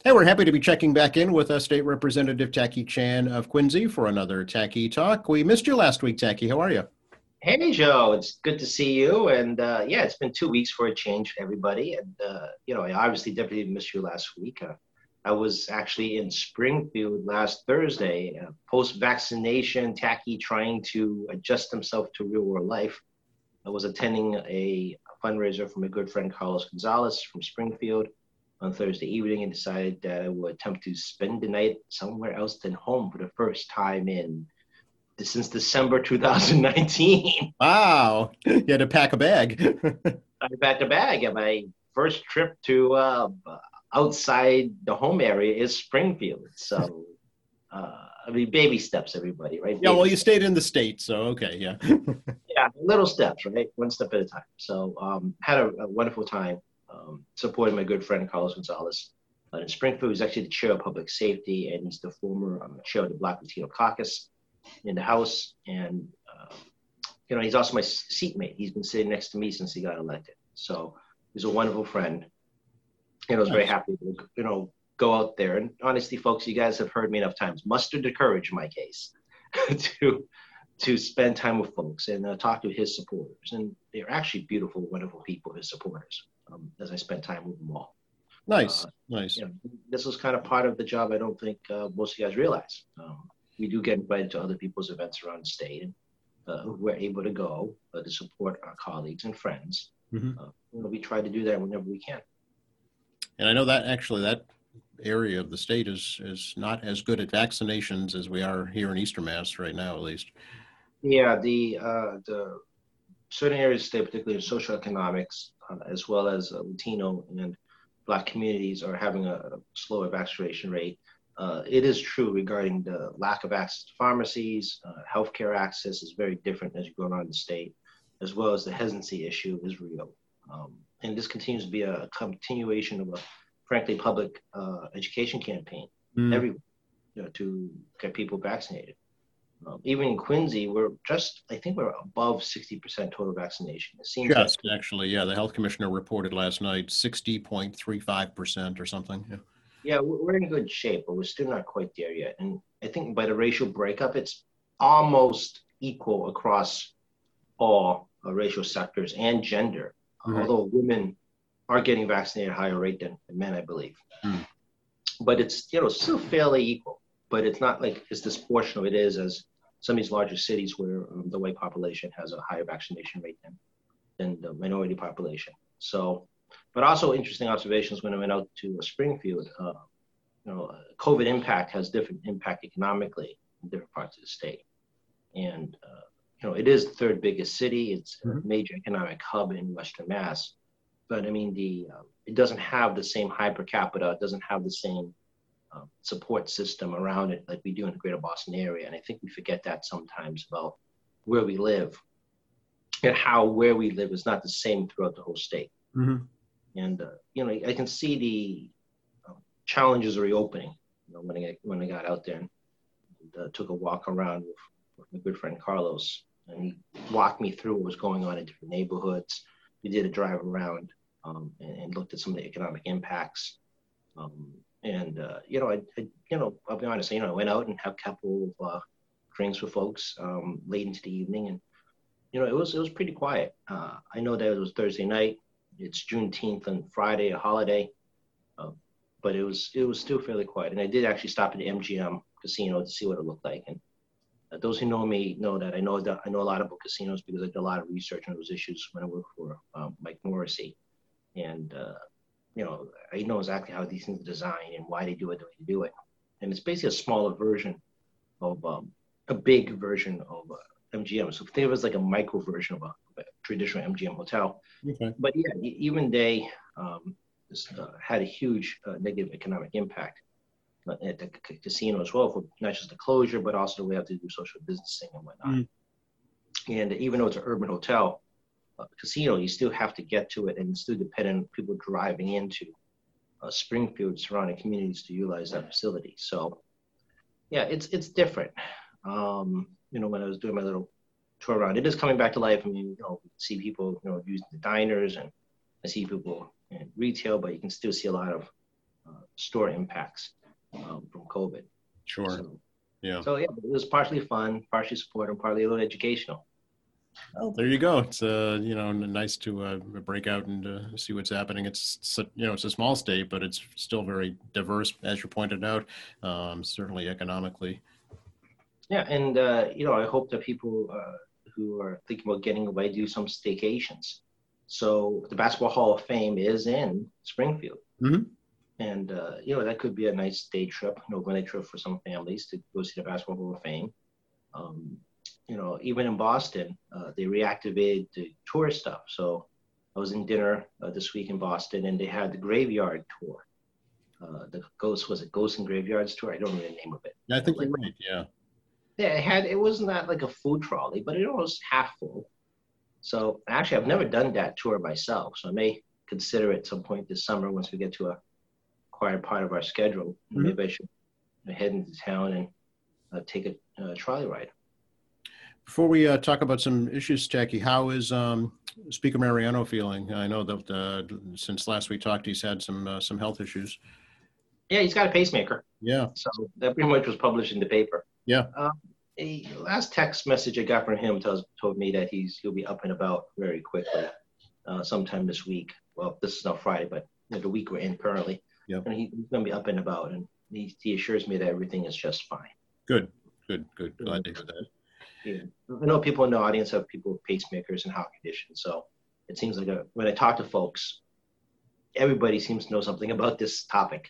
Hey, we're happy to be checking back in with State Representative Tacky Chan of Quincy for another Tacky Talk. We missed you last week, Tacky. How are you? Hey Joe, it's good to see you. And yeah, it's been 2 weeks for a change, everybody. And I obviously definitely missed you last week. I was actually in Springfield last Thursday, post-vaccination, tacky, trying to adjust himself to real world life. I was attending a fundraiser for my good friend Carlos Gonzalez from Springfield on Thursday evening and decided that I would attempt to spend the night somewhere else than home for the first time in since December 2019. Wow, you had to pack a bag. I packed a bag, and my first trip to outside the home area is Springfield. So, I mean, baby steps, everybody, right? Yeah, well, Baby you steps. stayed in the States, so okay, yeah. Yeah, little steps, right? One step at a time. So, had a wonderful time supporting my good friend Carlos Gonzalez. In Springfield, he's actually the chair of public safety, and he's the former chair of the Black Latino Caucus in the House. And he's also my seatmate. He's been sitting next to me since he got elected. So he's a wonderful friend. And I was very Nice. happy to, go out there. And honestly, folks, you guys have heard me enough times. Muster the courage, in my case, to to spend time with folks and talk to his supporters. And they're actually beautiful, wonderful people, his supporters. As I spent time with them all. Nice, Uh, nice. this was kind of part of the job. I don't think most of you guys realize. We do get invited to other people's events around the state, and we're able to go to support our colleagues and friends. Hmm. We try to do that whenever we can. And I know that actually that area of the state is not as good at vaccinations as we are here in Eastern Mass right now, at least. Yeah, the certain areas of the state, particularly in social economics, as well as Latino and Black communities, are having a slower vaccination rate. It is true regarding the lack of access to pharmacies. Healthcare access is very different as you go around the state, as well as the hesitancy issue is real. And this continues to be a continuation of a, frankly, public education campaign Mm. everywhere, to get people vaccinated. Even in Quincy, I think we're above 60% total vaccination. It seems that, Just actually, yeah, the health commissioner reported last night 60.35% or something. Yeah. yeah, we're in good shape, but we're still not quite there yet. And I think by the racial breakup, it's almost equal across all racial sectors and gender, Mhm. although women are getting vaccinated at a higher rate than men, I believe. Mm. But it's still fairly equal. But it's not like it's disproportionate it is as some of these larger cities where the white population has a higher vaccination rate than the minority population. So, but also interesting observations when I went out to Springfield. COVID impact has different impact economically in different parts of the state, and it is the third biggest city. It's a Mhm. major economic hub in Western Mass, but I mean it doesn't have the same high per capita. It doesn't have the same support system around it like we do in the greater Boston area. And I think we forget that sometimes about where we live and how where we live is not the same throughout the whole state. Mhm. And I can see the challenges of reopening. When I got out there and took a walk around with my good friend Carlos, and he walked me through what was going on in different neighborhoods. We did a drive around and looked at some of the economic impacts. Um, and I'll be honest. I went out and had a couple of drinks with folks late into the evening, and it was pretty quiet. I know that it was Thursday night. It's Juneteenth and Friday, a holiday, uh, but it was still fairly quiet. And I did actually stop at the MGM casino to see what it looked like. And those who know me know that I know a lot about casinos because I did a lot of research on those issues when I worked for Mike Morrissey, and I know exactly how these things are designed and why they do it the way they do it. And it's basically a smaller version of a big version of MGM. So think of it as like a micro version of a traditional MGM hotel. Okay. But yeah, even they had a huge negative economic impact at the casino as well, for not just the closure, but also the way we have to do social distancing and whatnot. Mm. And even though it's an urban hotel, casino, you still have to get to it, and it's still dependent on people driving into Springfield, surrounding communities to utilize that facility. So yeah, it's different. When I was doing my little tour around, it is coming back to life. I mean, see people, using the diners, and I see people in retail, but you can still see a lot of store impacts from COVID. Sure. Yeah. So yeah, it was partially fun, partially sport, and partly a little educational. Well, there you go. It's nice to break out and see what's happening. It's it's a small state, but it's still very diverse, as you pointed out. Certainly economically. Yeah, and I hope that people who are thinking about getting away do some staycations. So the Basketball Hall of Fame is in Springfield, Mm-hmm. and that could be a nice day trip, overnight trip for some families to go see the Basketball Hall of Fame. Even in Boston, they reactivated the tourist stuff. So I was in dinner this week in Boston, and they had the Graveyard Tour. The Ghosts and Graveyards Tour? I don't know the name of it. I think you're right. Yeah. Yeah, it was not like a food trolley, but it was half full. So actually, I've never done that tour myself. So I may consider it at some point this summer once we get to a quiet part of our schedule. Mm-hmm. Maybe I should head into town and take a trolley ride. Before we talk about some issues, Jackie, how is Speaker Mariano feeling? I know that since last we talked, he's had some health issues. Yeah, he's got a pacemaker. Yeah. So that pretty much was published in the paper. Yeah. A last text message I got from him told me that he'll be up and about very quickly, sometime this week. Well, this is not Friday, but the week we're in currently. Yeah. And he's going to be up and about, and he assures me that everything is just fine. Good. Glad to hear that. Yeah. I know people in the audience have people with pacemakers and heart conditions, so it seems like when I talk to folks, everybody seems to know something about this topic.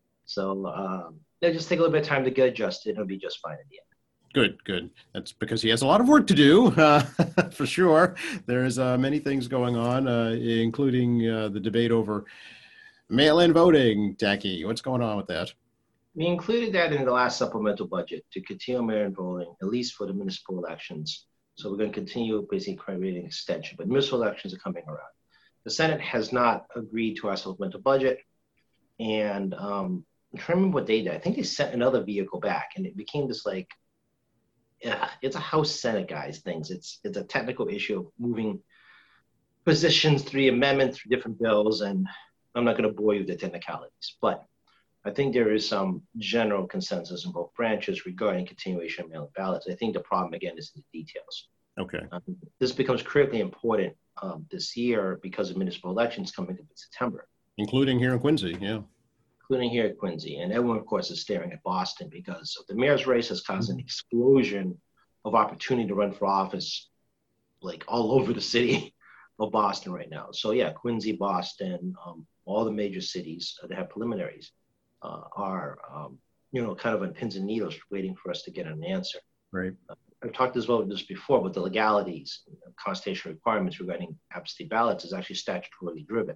So just take a little bit of time to get adjusted, and it'll be just fine in the end. Good. That's because he has a lot of work to do, for sure. There's many things going on, including the debate over mail-in voting. Jackie, what's going on with that? We included that in the last supplemental budget to continue mail-in voting, at least for the municipal elections. So we're going to continue basically creating an extension, but municipal elections are coming around. The Senate has not agreed to our supplemental budget, and I'm trying to remember what they did. I think they sent another vehicle back, and it became this it's a House Senate guys things. It's a technical issue of moving positions through amendments through different bills, and I'm not going to bore you with the technicalities, but I think there is some general consensus in both branches regarding continuation of mail-in ballots. I think the problem again is in the details. Okay. This becomes critically important this year because of municipal elections coming up in September, including here in Quincy. Yeah. Including here at Quincy. And everyone, of course, is staring at Boston because of the mayor's race has caused an explosion of opportunity to run for office, like all over the city of Boston right now. So yeah, Quincy, Boston, all the major cities that have preliminaries are, kind of on pins and needles waiting for us to get an answer. Right. I've talked about this before, but the legalities, constitutional requirements regarding absentee ballots is actually statutorily driven.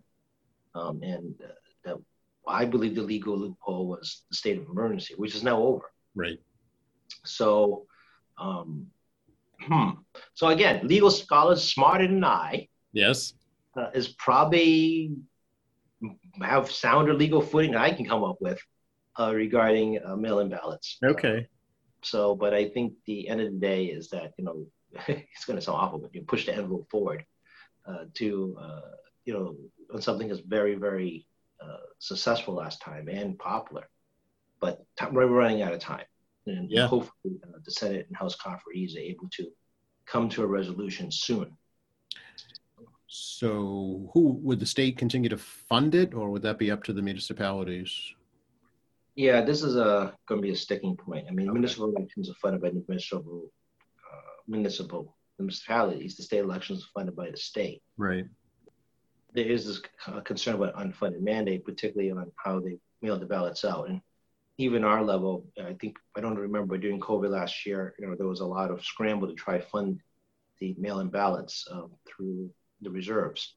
I believe the legal loophole was the state of emergency, which is now over. Right. So, so again, legal scholars smarter than I, yes, is probably have sounder legal footing than I can come up with regarding mail-in ballots. Okay. So, but I think the end of the day is that it's going to sound awful, but you push the envelope forward on something that's very, very successful last time and popular, but we're running out of time, and hopefully the Senate and House conferees are able to come to a resolution soon. So would the state continue to fund it, or would that be up to the municipalities? Yeah, this is going to be a sticking point. I mean, municipal elections are funded by the municipalities. The state elections are funded by the state. Right. There is this concern about unfunded mandate, particularly on how they mail the ballots out. And even our level, I don't remember during COVID last year, there was a lot of scramble to try to fund the mail-in ballots through the reserves.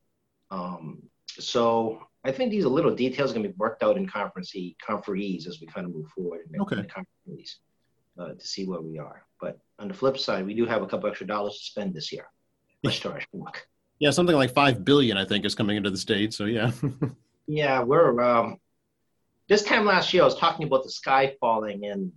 So I think these are little details going to be worked out in conferees as we kind of move forward in the conferees to see where we are. But on the flip side, we do have a couple extra dollars to spend this year. Let's start. Yeah, something like $5 billion, I think, is coming into the state. So yeah. Yeah, we're this time last year I was talking about the sky falling and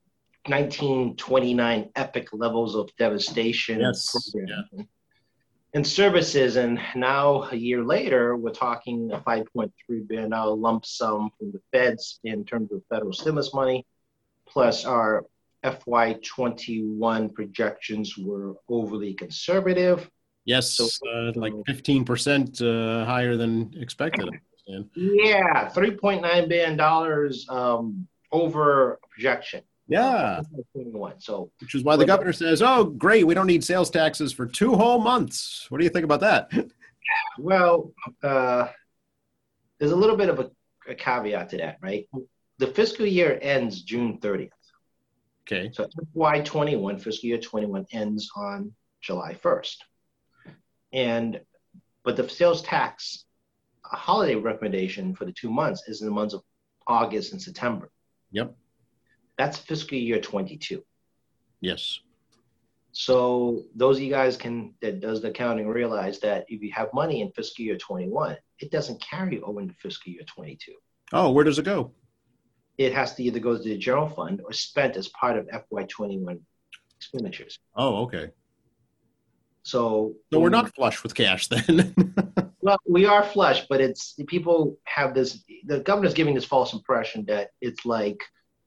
1929 epic levels of devastation. Yes. Yeah. in services. And now a year later, we're talking a $5.3 billion lump sum from the feds in terms of federal stimulus money, plus our FY21 projections were overly conservative. Yes, So, like 15% higher than expected, I understand. yeah, $3.9 billion over projection. Yeah, 21. So, which is why the governor says, oh, great, we don't need sales taxes for 2 whole months. What do you think about that? well, there's a little bit of a caveat to that, right? The fiscal year ends June 30th. Okay. So FY21, fiscal year 21 ends on July 1st. But the sales tax holiday recommendation for the 2 months is in the months of August and September. Yep. That's fiscal year 22. Yes. So those of you guys that does the accounting realize that if you have money in fiscal year 21, it doesn't carry over into fiscal year 22. Oh, where does it go? It has to either go to the general fund or spent as part of FY21 expenditures. Oh, okay. So we're not flush with cash then. Well, we are flush, but people have this. The governor's giving this false impression that it's like,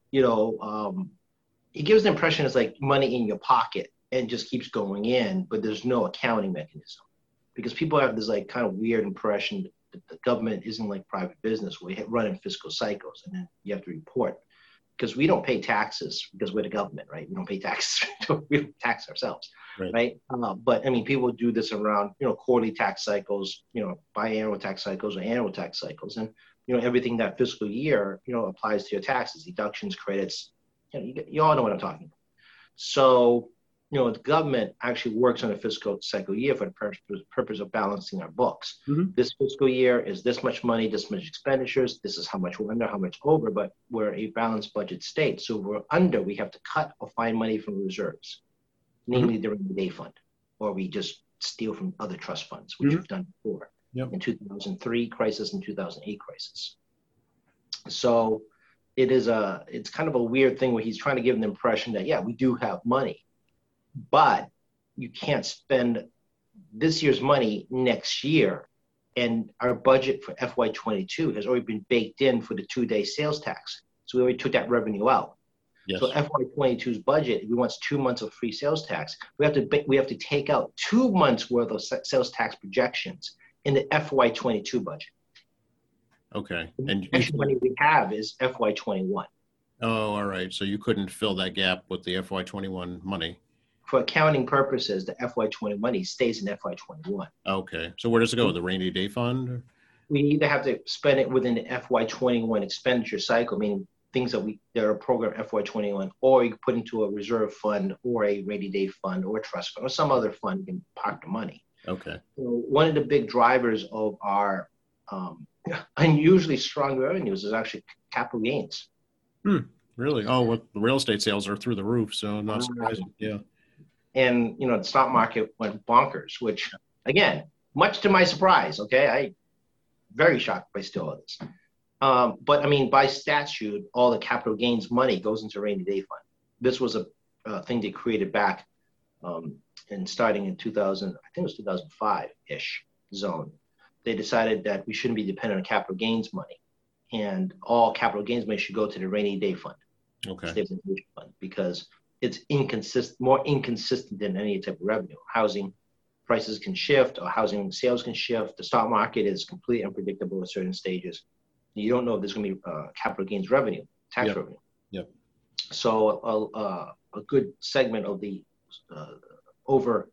he gives the impression it's like money in your pocket and just keeps going in, but there's no accounting mechanism, because people have this like kind of weird impression that the government isn't like private business where you run in fiscal cycles and then you have to report. Because we don't pay taxes because we're the government, right? We don't pay taxes. We don't tax ourselves, right? But I mean, people do this around, quarterly tax cycles, biannual tax cycles or annual tax cycles. And, everything that fiscal year, applies to your taxes, deductions, credits, you all know what I'm talking about. So, the government actually works on a fiscal cycle year for the purpose of balancing our books. Mm-hmm. This fiscal year is this much money, this much expenditures, this is how much we're under, how much over, but we're a balanced budget state. So if we're under, we have to cut or find money from reserves, namely the rainy day fund, or we just steal from other trust funds, which we've done before in 2003 crisis and 2008 crisis. So it's kind of a weird thing where he's trying to give an impression that, yeah, we do have money, but you can't spend this year's money next year. And our budget for FY22 has already been baked in for the 2-day sales tax. So we already took that revenue out. Yes. So FY22's budget, if we want 2 months of free sales tax, we have to take out 2 months worth of sales tax projections in the FY22 budget. Okay. And the extra money we have is FY21. Oh, all right. So you couldn't fill that gap with the FY21 money. For accounting purposes, the FY20 money stays in FY21. Okay. So where does it go? The rainy day fund? Or? We either have to spend it within the FY21 expenditure cycle, meaning things that are programmed FY21, or you put into a reserve fund or a rainy day fund or a trust fund or some other fund, you can park the money. Okay. So one of the big drivers of our unusually strong revenues is actually capital gains. Really? Oh, well, the real estate sales are through the roof, so not surprising. Yeah. And, the stock market went bonkers, which, again, much to my surprise, I very shocked by still of this. But, I mean, by statute, all the capital gains money goes into rainy day fund. This was a thing they created back and starting in 2000, I think it was 2005-ish zone. They decided that we shouldn't be dependent on capital gains money. And all capital gains money should go to the rainy day fund. Okay. Stabilization fund, because it's more inconsistent than any type of revenue. Housing prices can shift, or housing sales can shift. The stock market is completely unpredictable at certain stages. You don't know if there's going to be capital gains revenue, tax revenue. Yeah. So a good segment of the over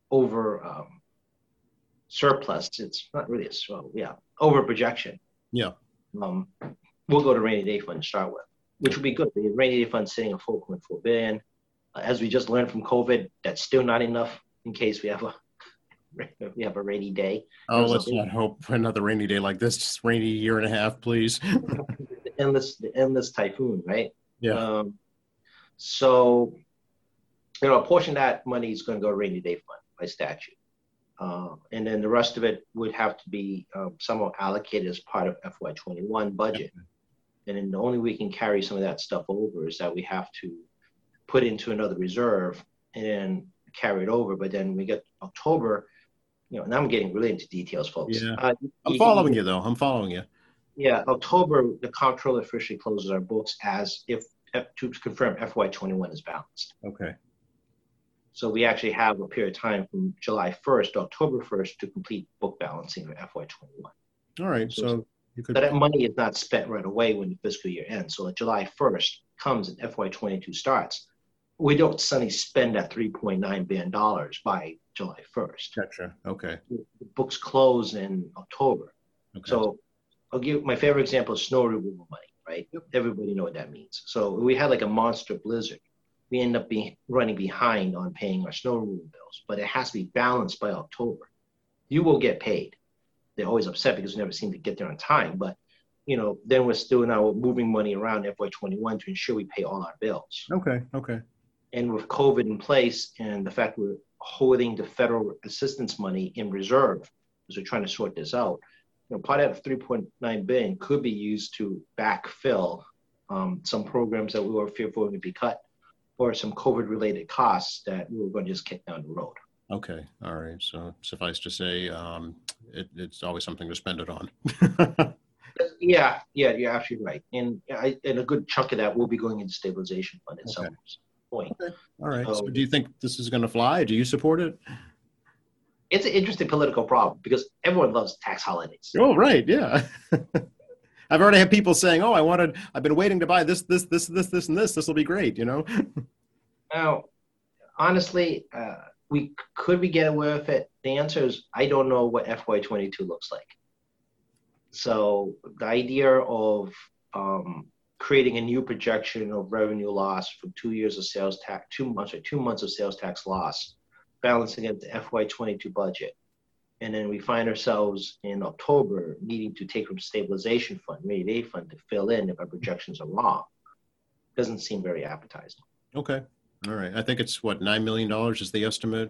surplus, it's not really over projection. Yeah. We'll go to rainy day fund to start with, which would be good. The rainy day fund sitting at $4.4 billion. As we just learned from COVID, that's still not enough in case we have a rainy day. Oh, let's not hope for another rainy day like this. Just rainy year and a half, please. the endless typhoon, right? Yeah. So, a portion of that money is going to go to rainy day fund by statute. And then the rest of it would have to be somewhat allocated as part of FY21 budget. And then the only way we can carry some of that stuff over is that we have to put into another reserve and then carry it over. But then we get October, and I'm getting really into details, folks. Yeah. I'm following you though. I'm following you. Yeah, October, the comptroller officially closes our books as if to confirm FY21 is balanced. Okay. So we actually have a period of time from July 1st to October 1st to complete book balancing of FY21. All right. So you could. that money is not spent right away when the fiscal year ends. So July 1st comes and FY22 starts. We don't suddenly spend that $3.9 billion by July 1st. Gotcha. Okay. The books close in October. Okay. So I'll give my favorite example is snow removal money, right? Yep. Everybody know what that means. So we had like a monster blizzard. We end up running behind on paying our snow removal bills, but it has to be balanced by October. You will get paid. They're always upset because we never seem to get there on time. But, then we're still now moving money around FY21 to ensure we pay all our bills. Okay. Okay. And with COVID in place and the fact we're holding the federal assistance money in reserve as we're trying to sort this out, part of that $3.9 billion could be used to backfill some programs that we were fearful would be cut, or some COVID-related costs that we were going to just kick down the road. Okay. All right. So suffice to say, it's always something to spend it on. Yeah, you're absolutely right. And a good chunk of that will be going into stabilization fund at some point. Okay. All right. So do you think this is going to fly? Do you support it? It's an interesting political problem because everyone loves tax holidays. Oh, right. Yeah. I've already had people saying, "Oh, I've been waiting to buy this, and this. This will be great." Now, honestly, could we get away with it? The answer is I don't know what FY22 looks like. So the idea of creating a new projection of revenue loss for 2 years of sales tax, 2 months of sales tax loss, balancing against the FY22 budget. And then we find ourselves in October needing to take from stabilization fund, rainy day fund to fill in if our projections are wrong. Doesn't seem very appetizing. Okay. All right. I think it's what, $9 million is the estimate.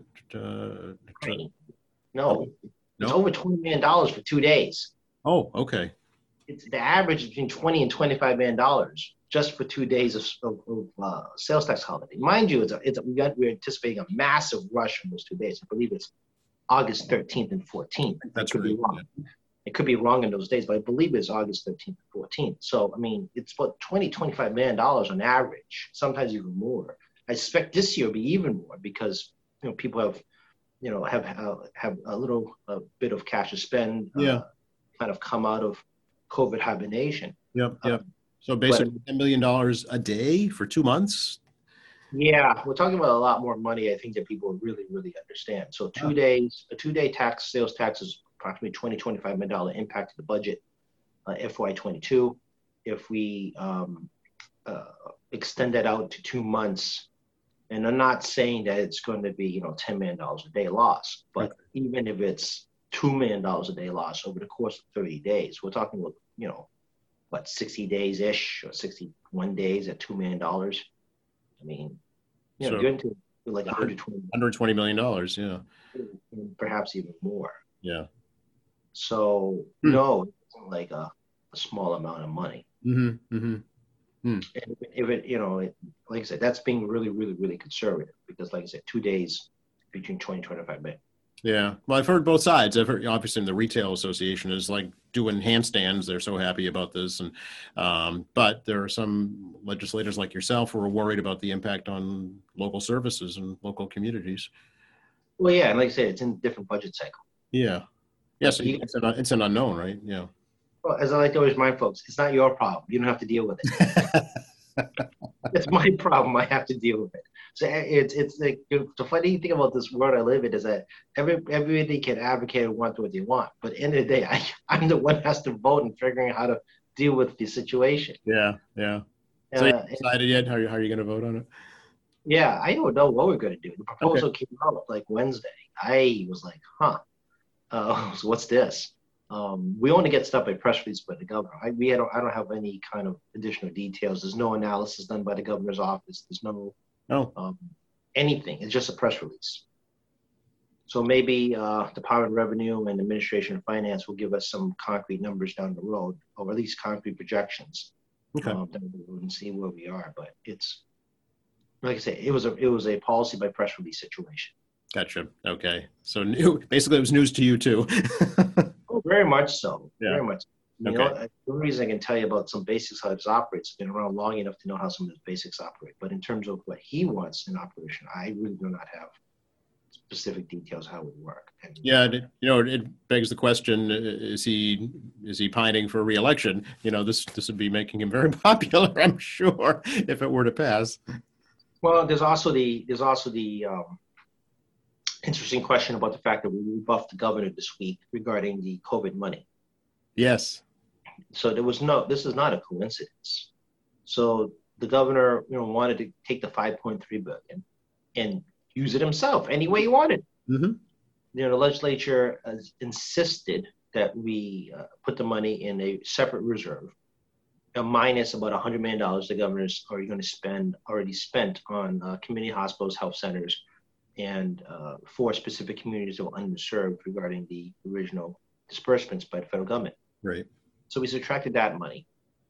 No, it's over $20 million for 2 days. Oh, okay. It's the average is between $20 and $25 million just for 2 days of sales tax holiday. Mind you, we're anticipating a massive rush in those 2 days. I believe it's August 13th and 14th. That's could right. Be wrong. Yeah. It could be wrong in those days, but I believe it's August 13th and 14th. So, I mean, it's about $25 million on average, sometimes even more. I suspect this year will be even more because, people have a little bit of cash to spend, kind of come out of COVID hibernation. Yep. So basically $10 million a day for 2 months? Yeah, we're talking about a lot more money, I think, that people really, really understand. So 2 days, a 2-day sales tax is approximately $25 million impact to the budget, FY22. If we extend that out to 2 months, and I'm not saying that it's going to be, $10 million a day loss, but even if it's $2 million a day loss over the course of 30 days, we're talking about, 60 days-ish or 61 days at $2 million. I mean, so you're into like $120 million, yeah. Perhaps even more. Yeah. So, no, it's like a small amount of money. Mm-hmm. Mm-hmm. And if it, like I said, that's being really, really, really conservative because, like I said, 2 days between 20 and 25 minutes. Yeah. Well, I've heard both sides. I've heard, obviously, the retail association is like doing handstands. They're so happy about this. And, but there are some legislators like yourself who are worried about the impact on local services and local communities. Well, yeah. And like I said, it's in a different budget cycle. Yeah. Yeah. So it's an unknown, right? Yeah. Well, as I like to always remind folks, it's not your problem. You don't have to deal with it. It's my problem. I have to deal with it. So it's like the funny thing about this world I live in is that everybody can advocate and want what they want, but at the end of the day, I'm the one who has to vote and figuring out how to deal with the situation. Yeah. So you decided yet? How are you going to vote on it? Yeah, I don't know what we're going to do. The proposal came out like Wednesday. I was like, so what's this? We only get stuff by press release by the governor. I don't have any kind of additional details. There's no analysis done by the governor's office. There's no anything. It's just a press release. So maybe Department of Revenue and Administration of Finance will give us some concrete numbers down the road, or at least concrete projections. Down the road and see where we are. But it's like I say, it was a policy by press release situation. Gotcha. Okay. So new, basically it was news to you too. Oh, very much so. Yeah. Very much. You know, Okay. the only reason I can tell you about some basics how this operates, I've been around long enough to know how some of the basics operate. But in terms of what he wants in operation, I really do not have specific details how it would work. And Yeah, it begs the question: is he pining for re-election? This would be making him very popular, I'm sure, if it were to pass. well, there's also the interesting question about the fact that we rebuffed the governor this week regarding the COVID money. Yes. So this is not a coincidence. So the governor, wanted to take the 5.3 billion and use it himself any way he wanted. Hmm. The legislature has insisted that we put the money in a separate reserve, minus about $100 million the governors are going to already spent on community hospitals, health centers, and for specific communities that were underserved regarding the original disbursements by the federal government. Right. So we subtracted that money,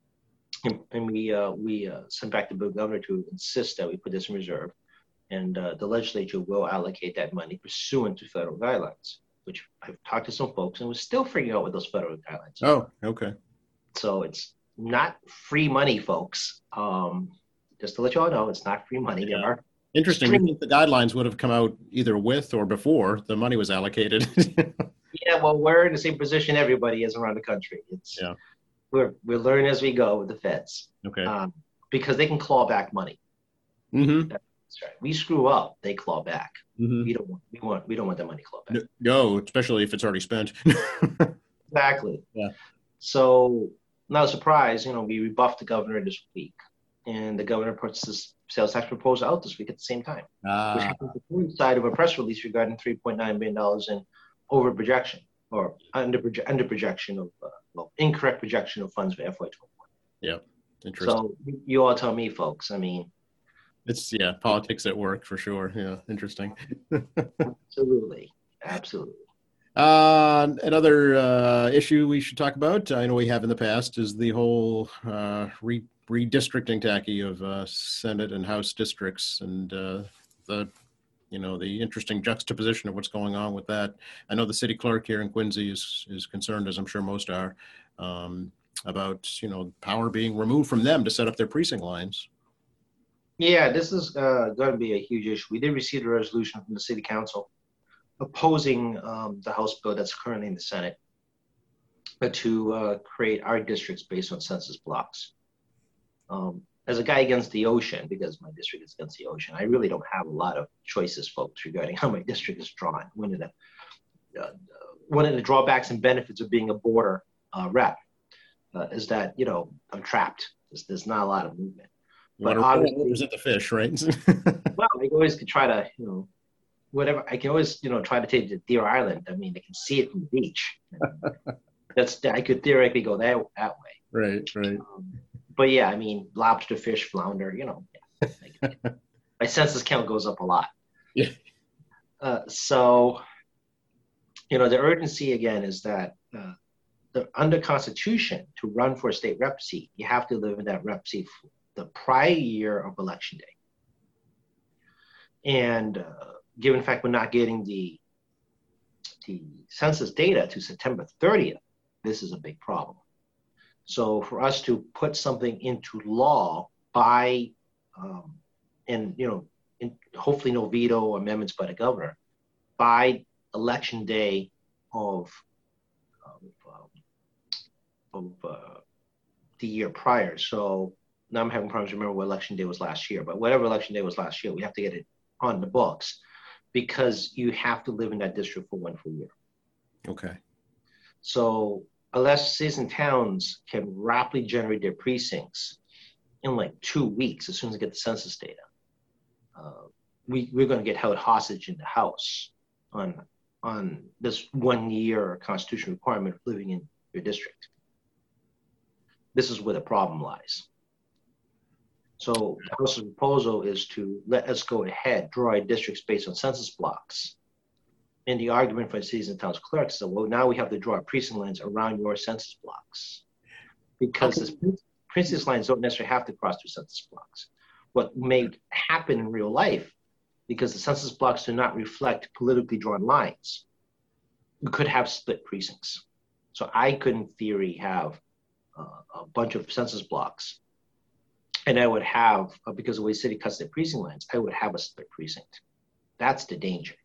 and we sent back the governor to insist that we put this in reserve, and the legislature will allocate that money pursuant to federal guidelines, which I've talked to some folks and we're still figuring out what those federal guidelines are. Oh, okay. So it's not free money, folks. Just to let you all know, it's not free money. Yeah. There are Interesting. You think the guidelines would have come out either with or before the money was allocated? yeah, well, we're in the same position everybody is around the country. It's Yeah. we're learning as we go with the feds, Okay. because they can claw back money. Mm-hmm. That's right. We screw up, they claw back. Mm-hmm. We don't want that money clawed back. No, especially if it's already spent. Exactly. Yeah. So, not a surprise, we rebuffed the governor this week, and the governor puts this sales tax proposal out this week at the same time, which happens to coincide of a press release regarding $3.9 billion in over projection or under projection of incorrect projection of funds for FY21. Yeah. Interesting. So you all tell me, folks. I mean, it's politics at work for sure. Yeah, interesting. absolutely. Another issue we should talk about, I know we have in the past, is the whole redistricting tacky of Senate and House districts, and the interesting juxtaposition of what's going on with that. I know the city clerk here in Quincy is concerned, as I'm sure most are, about power being removed from them to set up their precinct lines. Yeah, this is going to be a huge issue. We did receive a resolution from the city council opposing the House bill that's currently in the Senate to create our districts based on census blocks. As a guy against the ocean, because my district is against the ocean, I really don't have a lot of choices, folks, regarding how my district is drawn. One of the drawbacks and benefits of being a border rep is that I'm trapped. There's not a lot of movement. But obviously, represent the fish, right? Well, I always could try to, whatever. I can always, try to take it to Deer Island. I mean, they can see it from the beach. I could theoretically go that way. Right. But yeah, I mean, lobster, fish, flounder. My census count goes up a lot. Yeah. So, the urgency again is that under Constitution, to run for a state rep seat, you have to live in that rep seat for the prior year of election day. And given the fact we're not getting the census data to September 30th, this is a big problem. So for us to put something into law by, and hopefully no veto amendments by the governor, by election day of the year prior. So now I'm having problems remember what election day was last year, but whatever election day was last year, we have to get it on the books because you have to live in that district for 1 full year. Okay. So unless cities and towns can rapidly generate their precincts in like 2 weeks, as soon as they get the census data, we're going to get held hostage in the House on this 1 year constitutional requirement of living in your district. This is where the problem lies. So the House's proposal is to let us go ahead, draw our districts based on census blocks. And the argument for cities and towns clerks is that, well, now we have to draw precinct lines around your census blocks because the precinct lines don't necessarily have to cross through census blocks. What may happen in real life because the census blocks do not reflect politically drawn lines. We could have split precincts. So I could, in theory, have a bunch of census blocks, and I would have, because of the way city cuts their precinct lines, I would have a split precinct. That's the danger.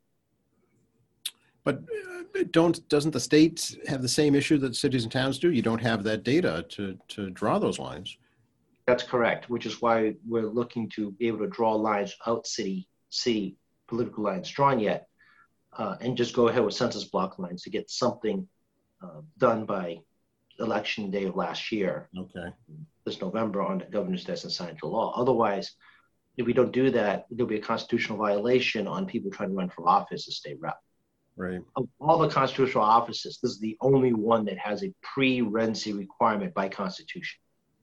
But doesn't the state have the same issue that cities and towns do? You don't have that data to draw those lines. That's correct, which is why we're looking to be able to draw lines out city political lines drawn yet, and just go ahead with census block lines to get something done by election day of last year. Okay. This November on the governor's desk and signed into law. Otherwise, if we don't do that, there'll be a constitutional violation on people trying to run for office as state rep. Right. Of all the constitutional offices, this is the only one that has a pre-residency requirement by constitution.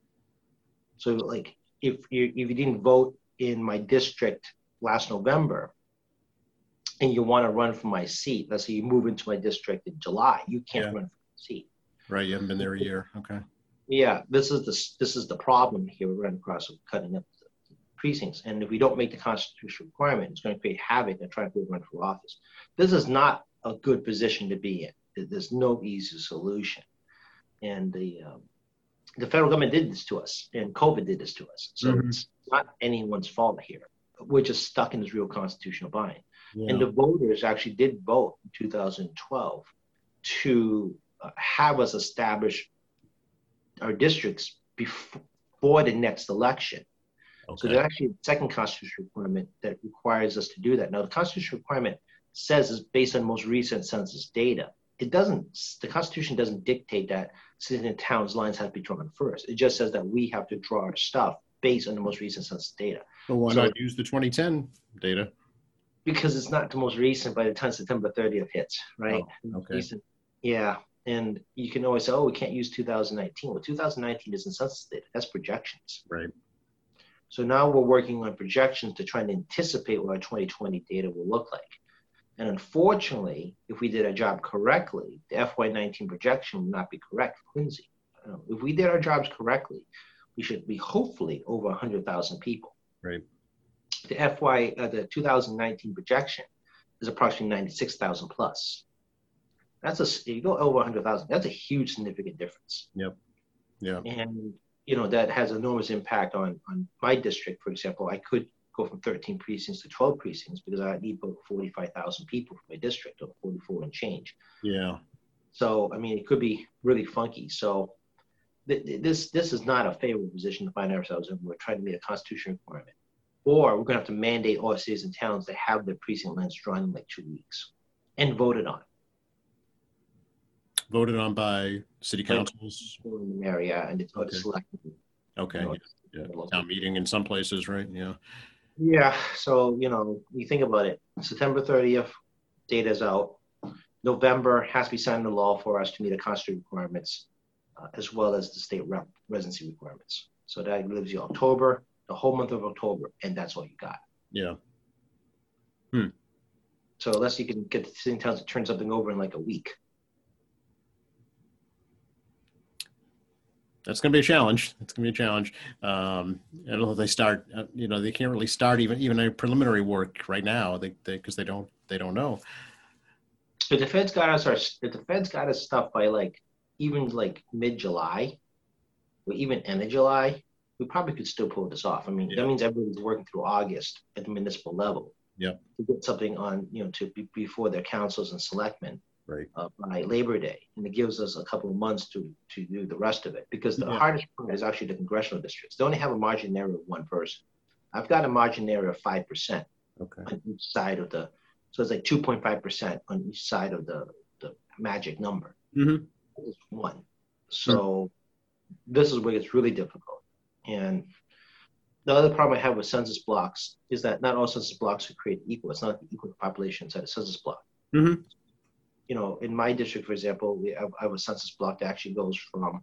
So like if you didn't vote in my district last November and you want to run for my seat, let's say you move into my district in July, you can't run for the seat. Right, you haven't been there a year. Okay. Yeah, this is the problem here. We're running across cutting up the precincts, and if we don't make the constitutional requirement, it's going to create havoc and try to run for office. This is not a good position to be in. There's no easy solution, and the federal government did this to us, and COVID did this to us. So it's not anyone's fault here. We're just stuck in this real constitutional bind. Yeah. And the voters actually did vote in 2012 to have us establish our districts before the next election. Okay. So there's actually a second constitutional requirement that requires us to do that. Now, the constitutional requirement says it's based on most recent census data. It doesn't, the Constitution doesn't dictate that cities and towns lines have to be drawn first. It just says that we have to draw our stuff based on the most recent census data. Well, why not use the 2010 data? Because it's not the most recent by the time September 30th hits, right? Oh, okay. Recent, yeah. And you can always say, oh, we can't use 2019. Well, 2019 isn't census data. That's projections. Right. So now we're working on projections to try and anticipate what our 2020 data will look like. And unfortunately, if we did our job correctly, the FY19 projection would not be correct for Quincy. If we did our jobs correctly, we should be hopefully over 100,000 people. Right. The 2019 projection is approximately 96,000 plus. If you go over 100,000, that's a huge significant difference. Yep. Yeah. And that has enormous impact on my district. For example, I could go from 13 precincts to 12 precincts because I need about 45,000 people for my district, or 44 and change. Yeah. So I mean, it could be really funky. So this is not a favorable position to find ourselves in. We're trying to meet a constitutional requirement, or we're going to have to mandate all cities and towns to have their precinct lines drawn in like 2 weeks and voted on. Voted on by city councils in the area, and it's selected. Okay. Town meeting in some places, right? Yeah. Yeah. So you think about it. September 30th, data's out. November has to be signed into law for us to meet the constitutional requirements, as well as the state residency requirements. So that leaves you October, the whole month of October, and that's all you got. Yeah. So unless you can get the city and towns to turn something over in like a week. That's going to be a challenge. It's going to be a challenge. I don't know if they start. They can't really start even a preliminary work right now. Because they don't know. If the feds got us stuff by even mid-July, or even end of July, we probably could still pull this off. I mean, that means everybody's working through August at the municipal level. Yeah. To get something on, before their councils and selectmen. Right. By Labor Day, and it gives us a couple of months to do the rest of it, because the hardest part is actually the congressional districts. They only have a margin area of one person. I've got a margin area of 5% on each side of so it's like 2.5% on each side of the magic number. Mm-hmm. It's one. So this is where it's really difficult. And the other problem I have with census blocks is that not all census blocks are created equal. It's not the equal population inside a census block. Mm-hmm. In my district, for example, I have a census block that actually goes from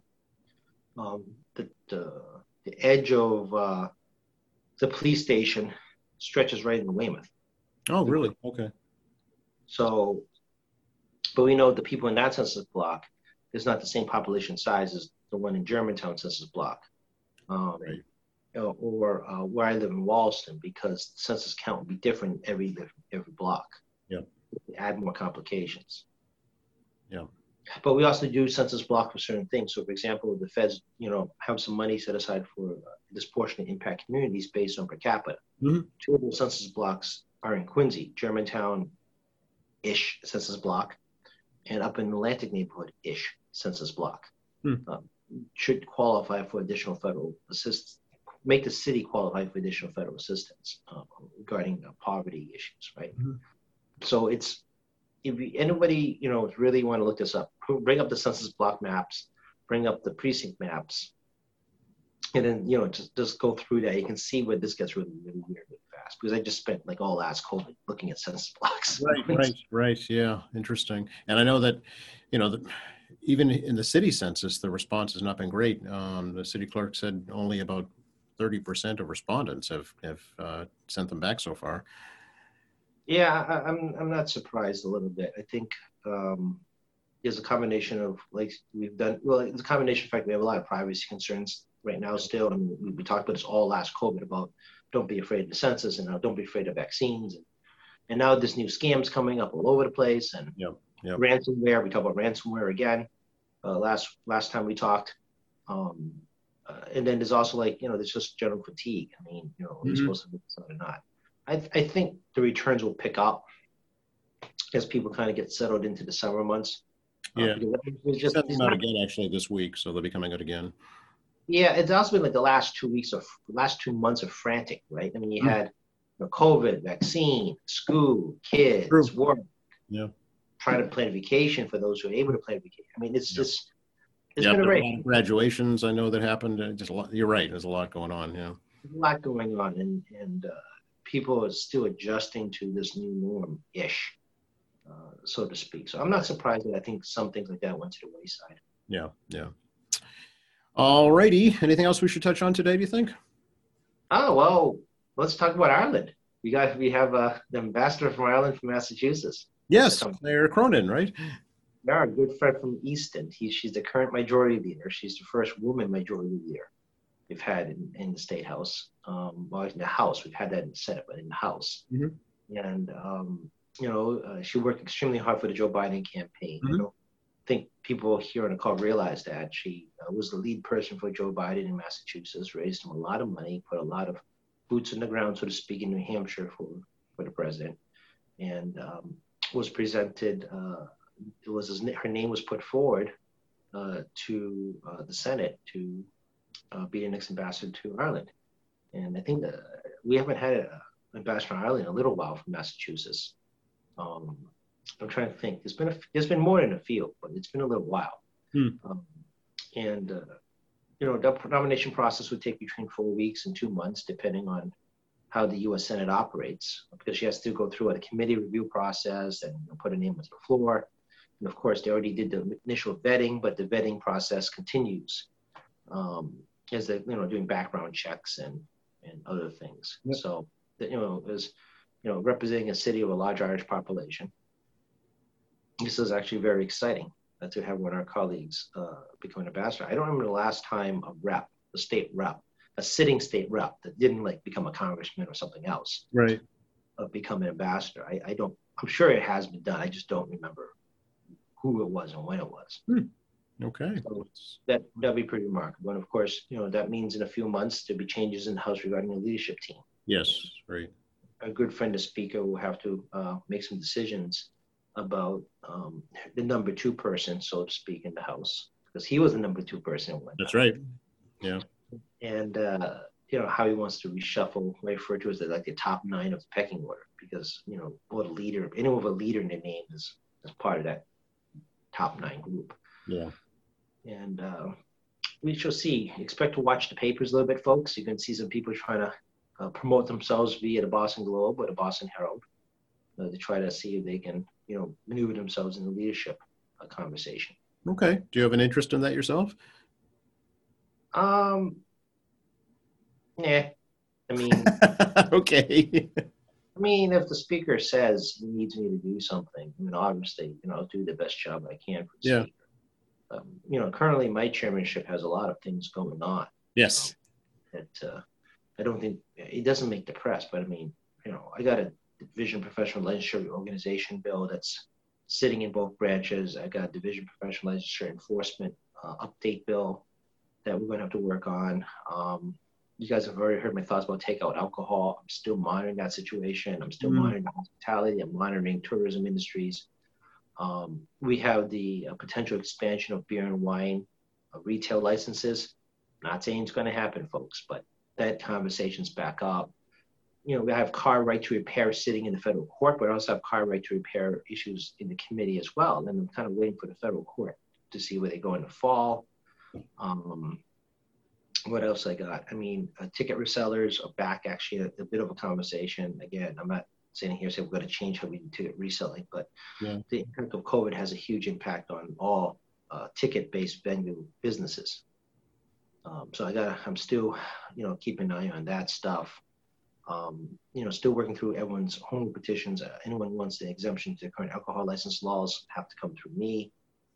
the edge of the police station stretches right into Weymouth. Oh, really? Okay. So, but we know the people in that census block is not the same population size as the one in Germantown census block. Right. or where I live in Wallaston, because the census count will be different every block. Yeah. Add more complications. Yeah. But we also do census block for certain things. So, for example, the feds, have some money set aside for disproportionate impact communities based on per capita. Mm-hmm. Two of those census blocks are in Quincy, Germantown-ish census block, and up in Atlantic neighborhood-ish census block. Should qualify for additional federal assistance, make the city qualify for additional federal assistance regarding poverty issues, right? Mm-hmm. So if anybody, really want to look this up, bring up the census block maps, bring up the precinct maps, and then, just go through that. You can see where this gets really, really weird really fast, because I just spent like all last COVID looking at census blocks. Right. Yeah. Interesting. And I know that, even in the city census, the response has not been great. The city clerk said only about 30% of respondents have sent them back so far. Yeah, I'm not surprised a little bit. I think there's a combination of, like we've done, well, it's a combination. In fact, we have a lot of privacy concerns right now still. I mean, we talked about this all last COVID about don't be afraid of the census, and now don't be afraid of vaccines. And now this new scams coming up all over the place, and ransomware. We talk about ransomware again. Last time we talked. And then there's also there's just general fatigue. I mean, are we supposed to do this or not? I think the returns will pick up as people kind of get settled into the summer months. Yeah, it's not again actually this week, so they'll be coming out again. Yeah, it's also been like the last 2 months of frantic, right? I mean, you had COVID, vaccine, school, kids, work. Yeah. Trying to plan a vacation for those who are able to plan a vacation. I mean, it's just been a lot of graduations. I know that happened. Just a lot. You're right. There's a lot going on. Yeah, there's a lot going on, and people are still adjusting to this new norm-ish, so to speak. So I'm not surprised that I think some things like that went to the wayside. Yeah. All righty. Anything else we should touch on today, do you think? Oh, well, let's talk about Ireland. We have the ambassador from Ireland from Massachusetts. Yes, Claire Cronin, right? Yeah, our good friend from Easton. She's the current majority leader. She's the first woman majority leader we've had in the State House. Well, in the House, we've had that in the Senate, but in the House. Mm-hmm. And, she worked extremely hard for the Joe Biden campaign. Mm-hmm. I don't think people here on the call realize that. She was the lead person for Joe Biden in Massachusetts, raised him a lot of money, put a lot of boots on the ground, so to speak, in New Hampshire for the president. And was presented, her name was put forward to the Senate to be the next ambassador to Ireland. And I think that we haven't had an ambassador to Ireland in a little while from Massachusetts. I'm trying to think. There's been more in the field, but it's been a little while. The nomination process would take between 4 weeks and 2 months, depending on how the U.S. Senate operates, because she has to go through a committee review process and put a name on the floor. And of course, they already did the initial vetting, but the vetting process continues as they're doing background checks and other things. Yep. So as representing a city of a large Irish population, this is actually very exciting to have one of our colleagues become an ambassador. I don't remember the last time a sitting state rep that didn't become a congressman or something else, right? Become an ambassador. I'm sure it has been done. I just don't remember who it was and when it was. Okay. So that'd be pretty remarkable. And of course, that means in a few months there'll be changes in the House regarding the leadership team. Yes, right. A good friend, the Speaker, will have to make some decisions about the number 2 person, so to speak, in the House, because he was the number 2 person. That's right. Yeah. And how he wants to reshuffle, what I refer to as the top 9 of the pecking order, because anyone with a leader in their name is part of that top 9 group. Yeah. And we shall see. Expect to watch the papers a little bit, folks. You can see some people trying to promote themselves via the Boston Globe or the Boston Herald to try to see if they can, maneuver themselves in the leadership conversation. Okay. Do you have an interest in that yourself? Yeah. I mean. Okay. I mean, if the Speaker says he needs me to do something, obviously, I'll do the best job I can for the Speaker. Currently my chairmanship has a lot of things going on. Yes. That I don't think it doesn't make the press, but I mean, I got a division professional licensure organization bill that's sitting in both branches. I got a division professional licensure enforcement update bill that we're going to have to work on. You guys have already heard my thoughts about takeout alcohol. I'm still monitoring that situation. I'm still monitoring hospitality. I'm monitoring tourism industries. We have the potential expansion of beer and wine retail licenses. Not saying it's going to happen, folks, but that conversation's back up. We have car right to repair sitting in the federal court, but I also have car right to repair issues in the committee as well. And I'm kind of waiting for the federal court to see where they go in the fall. What else I got? I mean, ticket resellers are back, actually, a bit of a conversation. Again, I'm not sitting here saying we're going to change how we do ticket reselling, but the impact of COVID has a huge impact on all ticket-based venue businesses. So I'm still, keeping an eye on that stuff. Still working through everyone's home petitions. Anyone who wants the exemption to the current alcohol license laws have to come through me.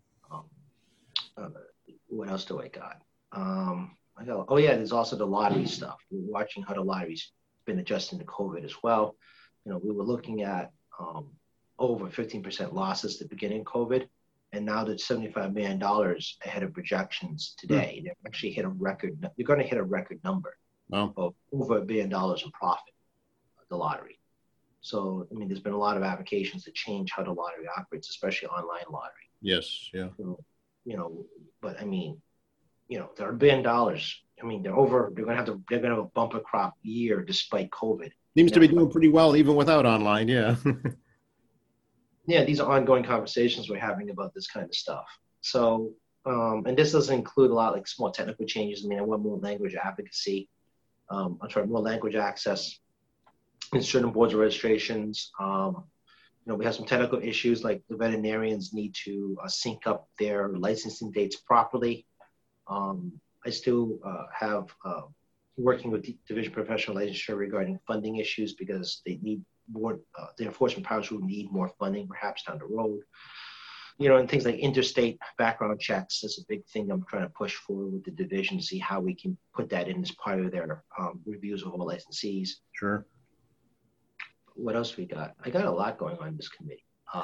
What else do I got? There's also the lottery stuff. We're watching how the lottery's been adjusting to COVID as well. We were looking at over 15% losses at the beginning of COVID, and now that's $75 million ahead of projections today. They're actually hit a record. They're going to hit a record number of over $1 billion in profit, the lottery. So, I mean, there's been a lot of applications to change how the lottery operates, especially online lottery. Yes, yeah. So, but I mean, they're $1 billion. I mean, they're going to have a bumper crop year despite COVID. Seems to be doing pretty well even without online, yeah. Yeah, these are ongoing conversations we're having about this kind of stuff. So, and this doesn't include a lot like small technical changes. I mean, I want more language advocacy. I'm trying more language access in certain boards of registrations. We have some technical issues like the veterinarians need to sync up their licensing dates properly. I still have working with the Division Professional Licensure regarding funding issues because they need more, the enforcement powers will need more funding perhaps down the road. And things like interstate background checks is a big thing I'm trying to push forward with the division to see how we can put that in as part of their reviews of all licensees. Sure. What else we got? I got a lot going on in this committee.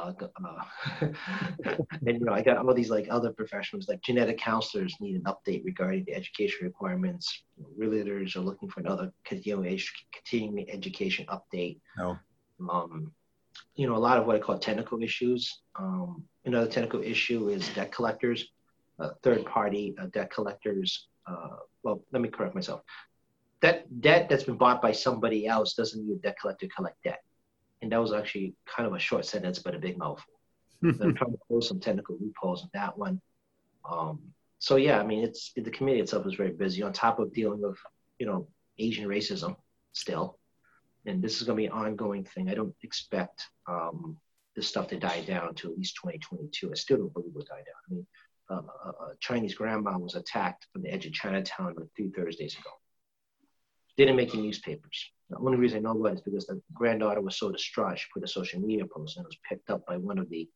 And I got all these like other professionals, like genetic counselors need an update regarding the education requirements. Realtors are looking for another continuing education update. No. A lot of what I call technical issues. Another technical issue is debt collectors, third-party debt collectors. Well, let me correct myself. That debt that's been bought by somebody else doesn't need a debt collector to collect debt. And that was actually kind of a short sentence, but a big mouthful. I'm trying to close some technical loopholes in that one. So yeah, I mean, the committee itself is very busy on top of dealing with, Asian racism still. And this is going to be an ongoing thing. I don't expect this stuff to die down until at least 2022. I still don't believe it will die down. I mean, a Chinese grandma was attacked from the edge of Chinatown like 3 Thursdays ago. Didn't make the newspapers. The only reason I know about it is because the granddaughter was so distraught, she put a social media post and it was picked up by one of the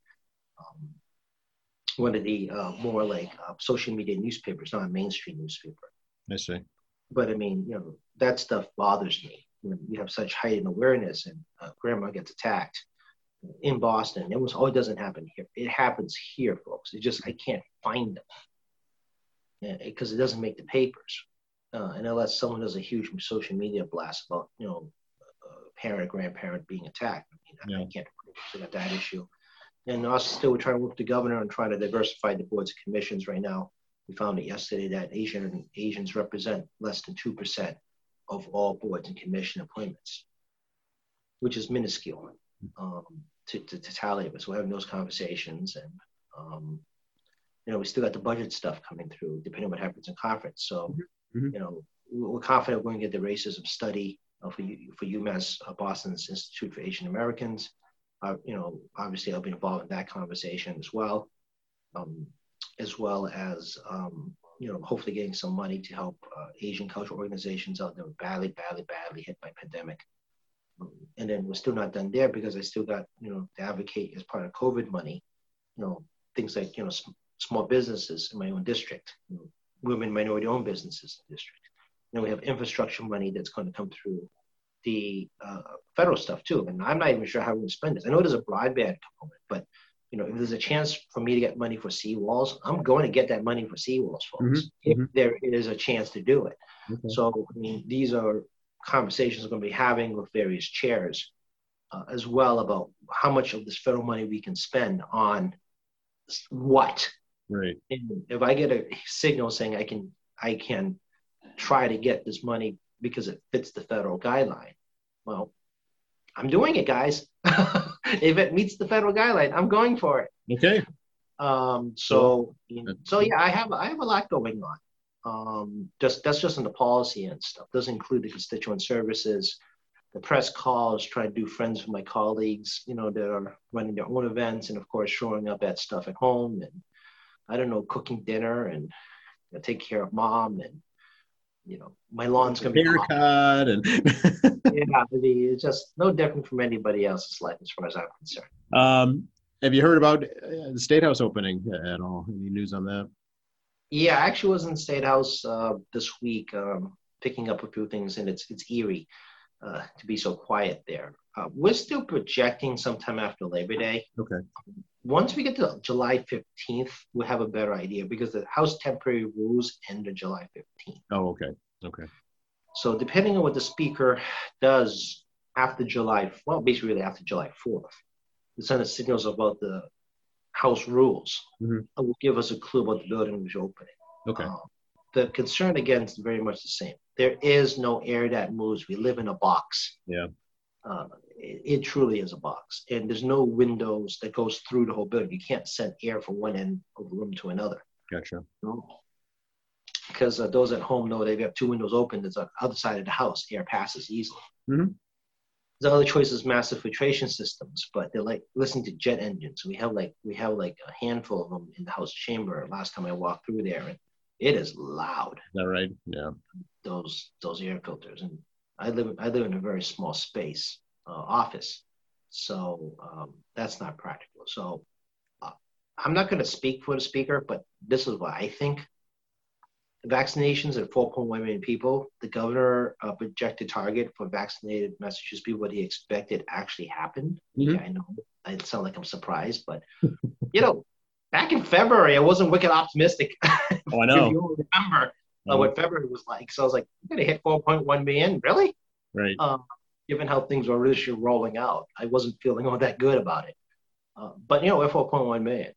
more like social media newspapers, not a mainstream newspaper. I see. But I mean, that stuff bothers me. When you have such heightened awareness and grandma gets attacked in Boston, it doesn't happen here. It happens here, folks. I can't find them because it doesn't make the papers. And unless someone does a huge social media blast about, a parent or grandparent being attacked, I can't prove that issue. And also still we're trying to work with the governor and try to diversify the boards and commissions right now. We found it yesterday that Asians represent less than 2% of all boards and commission appointments, which is minuscule to tally it. So we're having those conversations and, we still got the budget stuff coming through depending on what happens in conference. So, we're confident we're going to get the racism study for UMass Boston's Institute for Asian Americans. Obviously I'll be involved in that conversation as well as hopefully getting some money to help Asian cultural organizations out there badly hit by pandemic. And then we're still not done there because I still got, to advocate as part of COVID money, things like, small businesses in my own district, women minority owned businesses in the district. then we have infrastructure money that's going to come through the federal stuff too. And I'm not even sure how we're going to spend this. I know there's a broadband component, but if there's a chance for me to get money for seawalls, I'm going to get that money for seawalls, folks, if there is a chance to do it. Okay. So, these are conversations we're going to be having with various chairs as well about how much of this federal money we can spend on what. Right. And if I get a signal saying I can try to get this money because it fits the federal guideline, well, I'm doing it, guys. If it meets the federal guideline, I'm going for it. Okay. So yeah, I have a lot going on. That's just in the policy and stuff. Doesn't include the constituent services, the press calls, trying to do friends with my colleagues, that are running their own events, and of course showing up at stuff at home, and I don't know, cooking dinner and take care of mom, and my lawn's gonna be haircut and yeah, it's just no different from anybody else's life as far as I'm concerned. Have you heard about the State House opening at all? Any news on that? Yeah, I actually was in the State House this week, picking up a few things, and it's eerie to be so quiet there. We're still projecting sometime after Labor Day. Okay. Once we get to July 15th, we'll have a better idea because the House temporary rules end on July 15th. Oh, okay. Okay. So depending on what the Speaker does after basically after July 4th, the Senate signals about the House rules will give us a clue about the building which is opening. Okay. The concern, again, is very much the same. There is no air that moves. We live in a box. Yeah. It truly is a box. And there's no windows that goes through the whole building. You can't send air from one end of the room to another. Gotcha. Because those at home know they've got two windows open. There's on the other side of the house. Air passes easily. The other choice is massive filtration systems, but they're like listening to jet engines. We have like a handful of them in the House chamber. Last time I walked through there, and it is loud. Is that right? Yeah. Those air filters, and I live in a very small space, office, so that's not practical. So I'm not going to speak for the Speaker, but this is what I think. Vaccinations at 4.1 million people. The governor projected target for vaccinated Massachusetts people, what he expected actually happened. Yeah, I know I sound like I'm surprised, but back in February, I wasn't wicked optimistic. Oh, I know. If you remember what February was like. So I was like, I'm going to hit 4.1 million? Really? Right. Given how things were really rolling out, I wasn't feeling all that good about it. But, we're 4.1 million.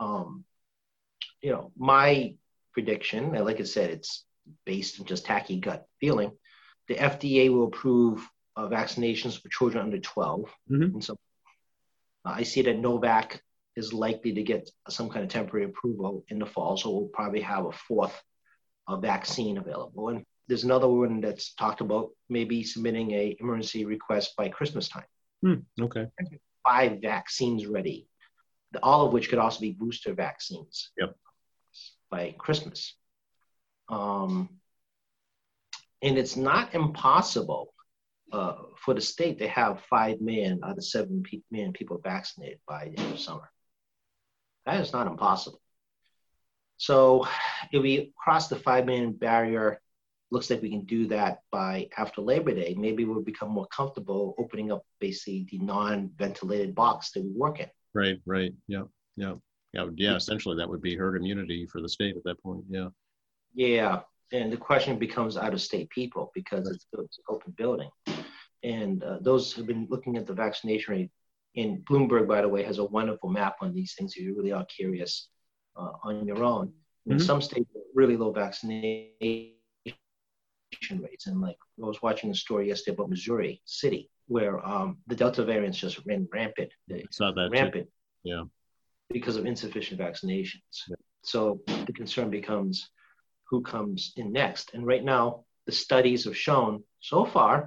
My prediction, and like I said, it's based on just tacky gut feeling. The FDA will approve vaccinations for children under 12. And so I see that Novak is likely to get some kind of temporary approval in the fall. So we'll probably have a fourth vaccine available. And there's another one that's talked about maybe submitting a emergency request by Christmas time. Okay. 5 vaccines ready, all of which could also be booster vaccines. Yep. By Christmas. And it's not impossible for the state to have 5 million out of 7 million people vaccinated by the end of summer. That is not impossible. So if we cross the 5 million barrier, looks like we can do that by after Labor Day. Maybe we'll become more comfortable opening up basically the non-ventilated box that we work in. Right. Yeah. Essentially, that would be herd immunity for the state at that point. Yeah. Yeah. And the question becomes out-of-state people because it's an open building. And those who've been looking at the vaccination rate, and Bloomberg, by the way, has a wonderful map on these things if you really are curious on your own. In some states, really low vaccination rates. And like I was watching a story yesterday about Missouri City, where the Delta variants just ran rampant. I saw that rampant. Too. Yeah. Because of insufficient vaccinations. Yeah. So the concern becomes who comes in next. And right now, the studies have shown so far,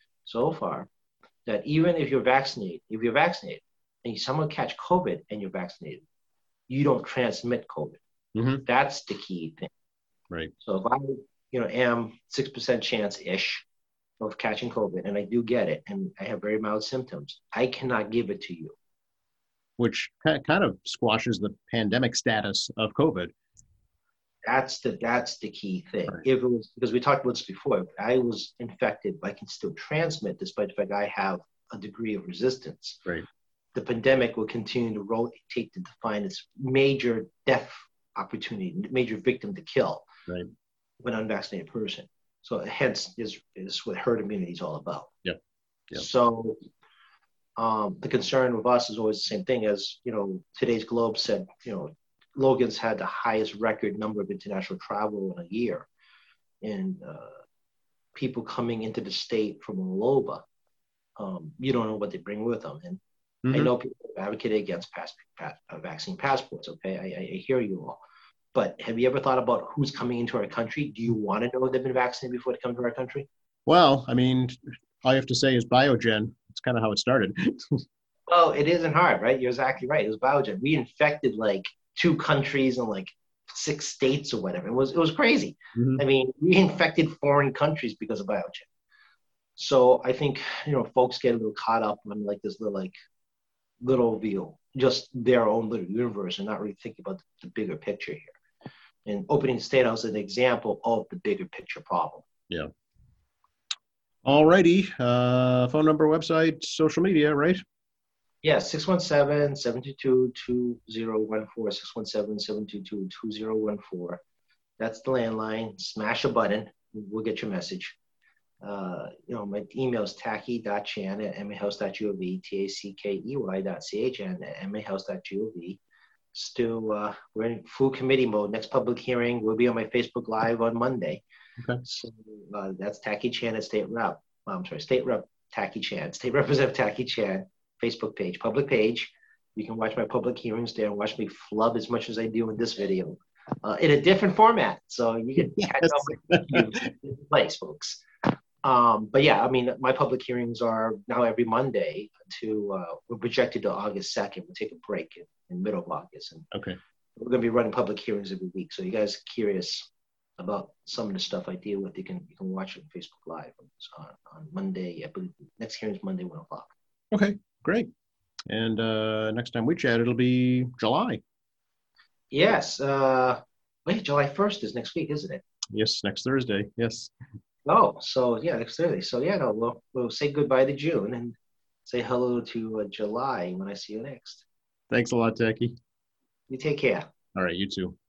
that even if you're vaccinated and someone catch COVID and you're vaccinated, you don't transmit COVID. That's the key thing. Right. So if I, am 6% chance-ish of catching COVID, and I do get it, and I have very mild symptoms, I cannot give it to you. Which kind of squashes the pandemic status of COVID. That's the key thing. Right. If it was, because we talked about this before, if I was infected, I can still transmit despite the fact I have a degree of resistance. Right. The pandemic will continue to rotate to define its major death opportunity, major victim to kill, Right. when unvaccinated person. So hence is what herd immunity is all about. Yep. Yep. So the concern with us is always the same thing as, today's Globe said, Logan's had the highest record number of international travel in a year. And people coming into the state from all over, you don't know what they bring with them. And I know people advocate against vaccine passports, okay? I hear you all. But have you ever thought about who's coming into our country? Do you want to know if they've been vaccinated before they come to our country? Well, I mean, all you have to say is Biogen. It's kind of how it started. Well, it isn't hard, right? You're exactly right. It was Biogen. We infected like 2 countries and like 6 states or whatever. It was crazy. I mean, we infected foreign countries because of Biogen. So I think, folks get a little caught up on like this little view, just their own little universe, and not really thinking about the bigger picture here. And opening the state house is an example of the bigger picture problem. Yeah. All righty. Phone number, website, social media, right? Yeah, 617-722-2014, 617-722-2014. That's the landline. Smash a button. We'll get your message. My email is tackey.chan@mahouse.gov, tackey.chan@mahouse.gov. Still, we're in full committee mode. Next public hearing will be on my Facebook Live on Monday. Okay. So that's Tacky Chan at State Rep. State Rep Tacky Chan, State Representative Tacky Chan, Facebook page, public page. You can watch my public hearings there and watch me flub as much as I do in this video in a different format. So you can catch up with you in this place, folks. But yeah, I mean, my public hearings are now every Monday we're projected to August 2nd. We'll take a break in middle of August. And okay. We're going to be running public hearings every week. So you guys are curious about some of the stuff I deal with, you can watch it on Facebook Live on Monday. I believe next hearing is Monday, 1:00. Okay, great. And next time we chat, it'll be July. Yes. Wait, July 1st is next week, isn't it? Yes, next Thursday. Yes. Oh, so yeah, next Thursday. So yeah, no, we'll say goodbye to June and say hello to July when I see you next. Thanks a lot, Tacky. You take care. All right, you too.